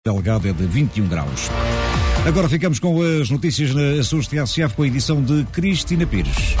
Delgado é de 21 graus. Agora ficamos com as notícias na Açores TSF com a edição de Cristina Pires.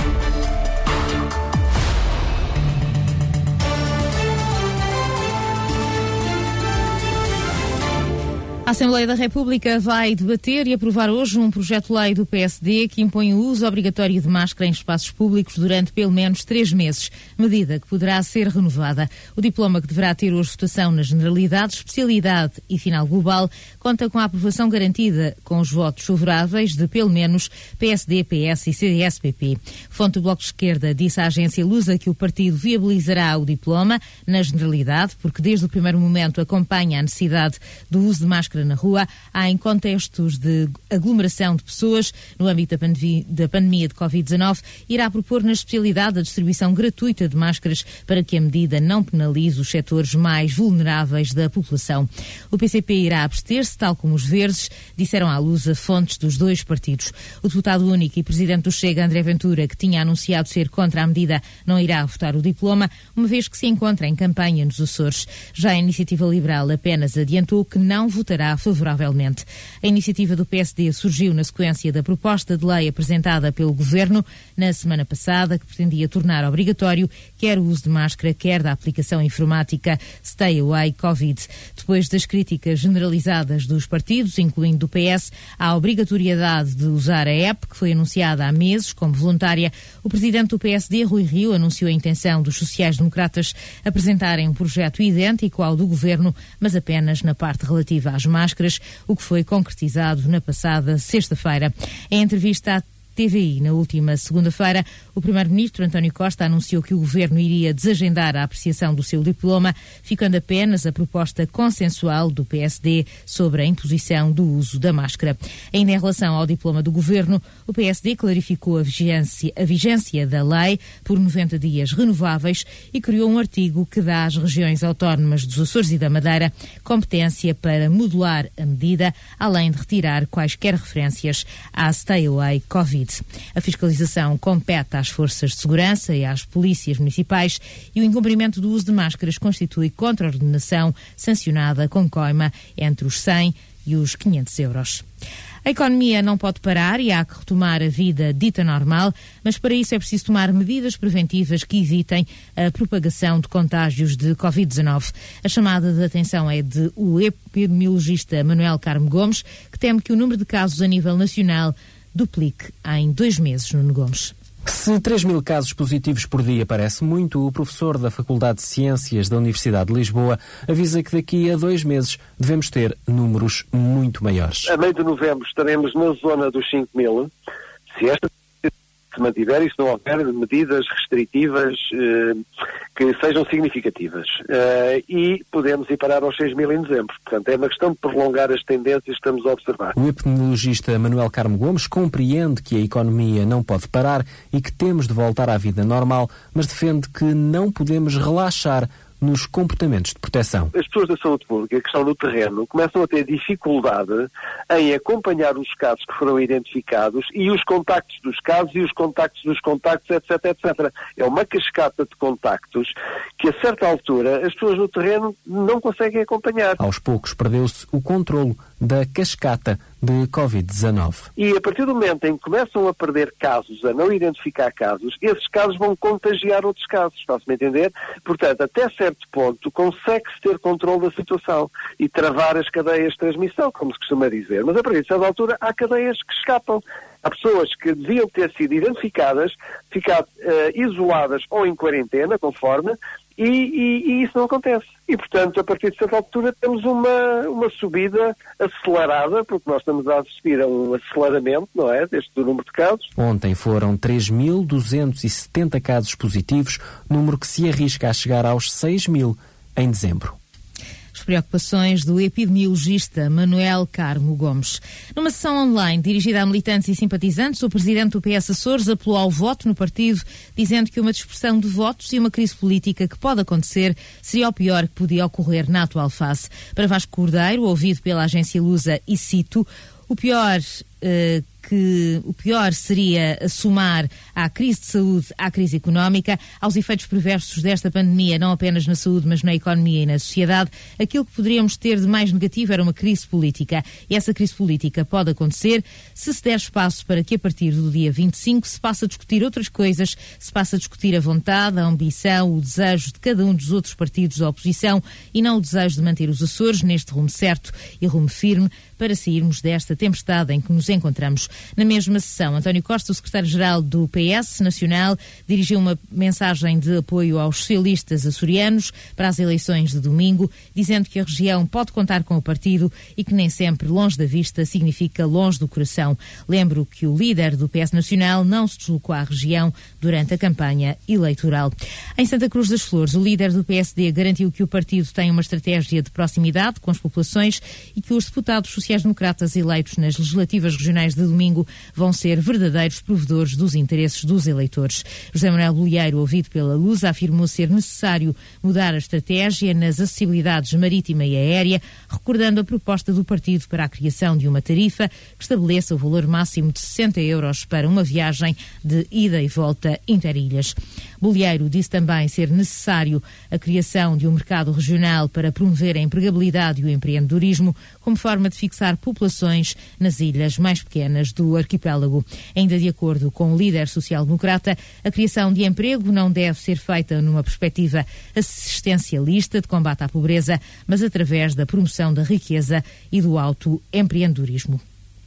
A Assembleia da República vai debater e aprovar hoje um projeto-lei do PSD que impõe o uso obrigatório de máscara em espaços públicos durante pelo menos 3 meses, medida que poderá ser renovada. O diploma, que deverá ter hoje votação na generalidade, especialidade e final global, conta com a aprovação garantida com os votos favoráveis de pelo menos PSD, PS e CDS-PP. Fonte do Bloco de Esquerda disse à agência Lusa que o partido viabilizará o diploma na generalidade, porque desde o primeiro momento acompanha a necessidade do uso de máscara na rua, há em contextos de aglomeração de pessoas no âmbito da pandemia de Covid-19, irá propor na especialidade a distribuição gratuita de máscaras para que a medida não penalize os setores mais vulneráveis da população. O PCP irá abster-se, tal como os Verdes, disseram à Lusa fontes dos dois partidos. O deputado único e presidente do Chega, André Ventura, que tinha anunciado ser contra a medida, não irá votar o diploma, uma vez que se encontra em campanha nos Açores. Já a Iniciativa Liberal apenas adiantou que não votará favoravelmente. A iniciativa do PSD surgiu na sequência da proposta de lei apresentada pelo Governo na semana passada, que pretendia tornar obrigatório quer o uso de máscara, quer da aplicação informática Stay Away Covid. Depois das críticas generalizadas dos partidos, incluindo do PS, à obrigatoriedade de usar a app, que foi anunciada há meses como voluntária, o presidente do PSD, Rui Rio, anunciou a intenção dos sociais-democratas apresentarem um projeto idêntico ao do Governo, mas apenas na parte relativa às máscaras, o que foi concretizado na passada sexta-feira. Em entrevista à TVI, na última segunda-feira, o primeiro-ministro António Costa anunciou que o governo iria desagendar a apreciação do seu diploma, ficando apenas a proposta consensual do PSD sobre a imposição do uso da máscara. Ainda em relação ao diploma do governo, o PSD clarificou a vigência da lei por 90 dias renováveis e criou um artigo que dá às regiões autónomas dos Açores e da Madeira competência para modular a medida, além de retirar quaisquer referências à Stay Away Covid. A fiscalização compete às forças de segurança e às polícias municipais e o incumprimento do uso de máscaras constitui contraordenação sancionada com coima entre os 100 e os 500 euros. A economia não pode parar e há que retomar a vida dita normal, mas para isso é preciso tomar medidas preventivas que evitem a propagação de contágios de Covid-19. A chamada de atenção é de o epidemiologista Manuel Carmo Gomes, que teme que o número de casos a nível nacional duplique em 2 meses, Nuno Gomes. Se 3.000 casos positivos por dia parece muito, o professor da Faculdade de Ciências da Universidade de Lisboa avisa que daqui a 2 meses devemos ter números muito maiores. A meio de novembro estaremos na zona dos 5.000. Se esta se mantiver e se não houver medidas restritivas que sejam significativas. E podemos ir parar aos 6.000 em dezembro. Portanto, é uma questão de prolongar as tendências que estamos a observar. O epidemiologista Manuel Carmo Gomes compreende que a economia não pode parar e que temos de voltar à vida normal, mas defende que não podemos relaxar nos comportamentos de proteção. As pessoas da saúde pública que estão no terreno começam a ter dificuldade em acompanhar os casos que foram identificados e os contactos dos casos e os contactos dos contactos, etc, etc. É uma cascata de contactos que, a certa altura, as pessoas no terreno não conseguem acompanhar. Aos poucos perdeu-se o controlo da cascata de Covid-19. E a partir do momento em que começam a perder casos, a não identificar casos, esses casos vão contagiar outros casos, está-se-me a entender? Portanto, até certo ponto, consegue-se ter controle da situação e travar as cadeias de transmissão, como se costuma dizer. Mas a partir de certa altura, há cadeias que escapam. Há pessoas que deviam ter sido identificadas, ficar isoladas ou em quarentena, conforme, e isso não acontece. E, portanto, a partir de certa altura temos uma subida acelerada, porque nós estamos a assistir a um aceleramento, não é, deste número de casos. Ontem foram 3.270 casos positivos, número que se arrisca a chegar aos 6.000 em dezembro. As preocupações do epidemiologista Manuel Carmo Gomes. Numa sessão online dirigida a militantes e simpatizantes, o presidente do PS Açores apelou ao voto no partido, dizendo que uma dispersão de votos e uma crise política que pode acontecer seria o pior que podia ocorrer na atual fase. Para Vasco Cordeiro, ouvido pela agência Lusa, e cito, o pior que o pior seria somar à crise de saúde, à crise económica, aos efeitos perversos desta pandemia, não apenas na saúde, mas na economia e na sociedade. Aquilo que poderíamos ter de mais negativo era uma crise política. E essa crise política pode acontecer se der espaço para que a partir do dia 25 se passe a discutir outras coisas, se passe a discutir a vontade, a ambição, o desejo de cada um dos outros partidos da oposição e não o desejo de manter os Açores neste rumo certo e rumo firme para sairmos desta tempestade em que nos encontramos. Na mesma sessão, António Costa, o secretário-geral do PS Nacional, dirigiu uma mensagem de apoio aos socialistas açorianos para as eleições de domingo, dizendo que a região pode contar com o partido e que nem sempre longe da vista significa longe do coração. Lembro que o líder do PS Nacional não se deslocou à região durante a campanha eleitoral. Em Santa Cruz das Flores, o líder do PSD garantiu que o partido tem uma estratégia de proximidade com as populações e que os deputados sociais-democratas eleitos nas legislativas regionais de domingo vão ser verdadeiros provedores dos interesses dos eleitores. José Manuel Bolieiro, ouvido pela Lusa, afirmou ser necessário mudar a estratégia nas acessibilidades marítima e aérea, recordando a proposta do partido para a criação de uma tarifa que estabeleça o valor máximo de 60 euros para uma viagem de ida e volta interilhas. Bolieiro disse também ser necessário a criação de um mercado regional para promover a empregabilidade e o empreendedorismo como forma de fixar populações nas ilhas mais pequenas do arquipélago. Ainda de acordo com o líder social-democrata, a criação de emprego não deve ser feita numa perspectiva assistencialista de combate à pobreza, mas através da promoção da riqueza e do autoempreendedorismo.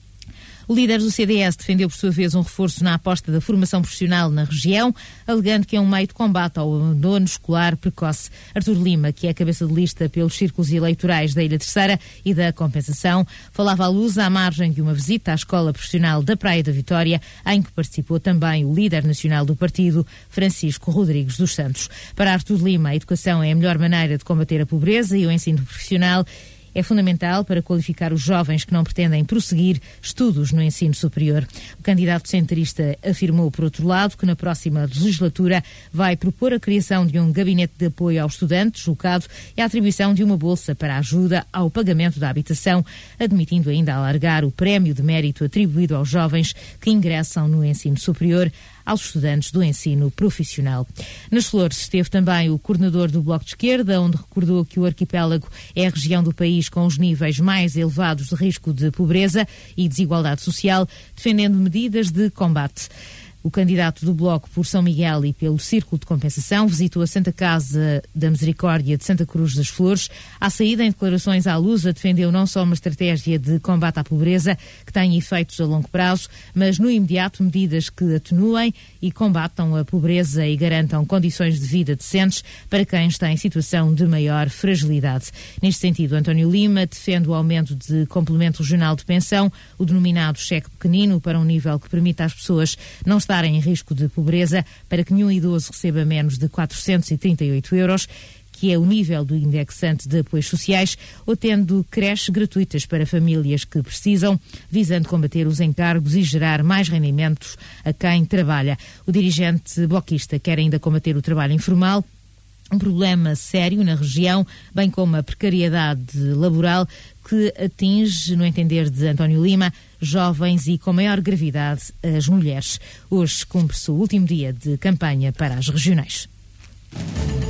O líder do CDS defendeu, por sua vez, um reforço na aposta da formação profissional na região, alegando que é um meio de combate ao abandono escolar precoce. Artur Lima, que é cabeça de lista pelos círculos eleitorais da Ilha Terceira e da Compensação, falava à luz à margem de uma visita à Escola Profissional da Praia da Vitória, em que participou também o líder nacional do partido, Francisco Rodrigues dos Santos. Para Artur Lima, a educação é a melhor maneira de combater a pobreza e o ensino profissional é fundamental para qualificar os jovens que não pretendem prosseguir estudos no ensino superior. O candidato centrista afirmou, por outro lado, que na próxima legislatura vai propor a criação de um gabinete de apoio aos estudantes, julgado, e a atribuição de uma bolsa para a ajuda ao pagamento da habitação, admitindo ainda alargar o prémio de mérito atribuído aos jovens que ingressam no ensino superior aos estudantes do ensino profissional. Nas Flores esteve também o coordenador do Bloco de Esquerda, onde recordou que o arquipélago é a região do país com os níveis mais elevados de risco de pobreza e desigualdade social, defendendo medidas de combate. O candidato do Bloco por São Miguel e pelo Círculo de Compensação visitou a Santa Casa da Misericórdia de Santa Cruz das Flores. À saída, em declarações à Lusa, defendeu não só uma estratégia de combate à pobreza, que tem efeitos a longo prazo, mas no imediato medidas que atenuem e combatam a pobreza e garantam condições de vida decentes para quem está em situação de maior fragilidade. Neste sentido, António Lima defende o aumento de complemento regional de pensão, o denominado cheque pequenino, para um nível que permita às pessoas não estarem em risco de pobreza, para que nenhum idoso receba menos de 438 euros, que é o nível do indexante de apoios sociais, ou tendo creches gratuitas para famílias que precisam, visando combater os encargos e gerar mais rendimentos a quem trabalha. O dirigente bloquista quer ainda combater o trabalho informal, um problema sério na região, bem como a precariedade laboral que atinge, no entender de António Lima, jovens e, com maior gravidade, as mulheres. Hoje cumpre-se o último dia de campanha para as regionais.